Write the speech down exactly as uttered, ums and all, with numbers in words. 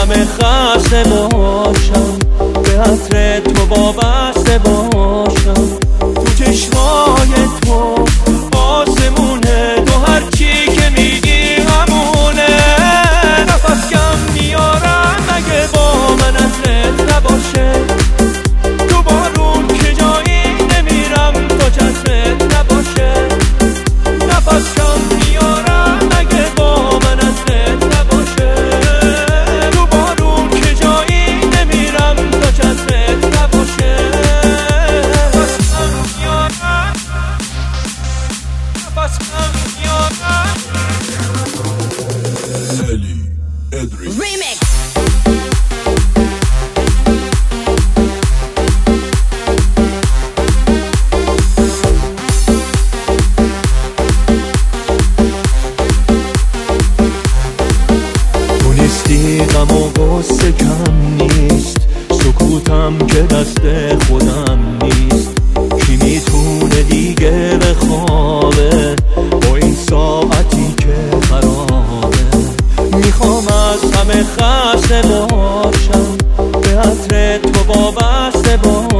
همه خسته باشم، به عطر تو وابسته باشم. تو چشمای تو آسمونه، تو هرچی که میگی همونه. نفس کم میارم اگه با من عطرت نباشه، تو بارون که جایی نمیرم تا چترت نباشه. نفس کم میارم اگه با من عطرت نباشه، تو بارون که جایی نمیرم تا چترت نباشه. نفس کم میارم، نفس کم میارم. الی ادریس Remix. تو نیستی غم و غصه کم نیست، سکوتم که دست خودم نیست. کی میتونه دیگه بخوابه با این ساعتی که خرابه؟ میخوام از همه خسته باشم، به عطر تو وابسته باشم.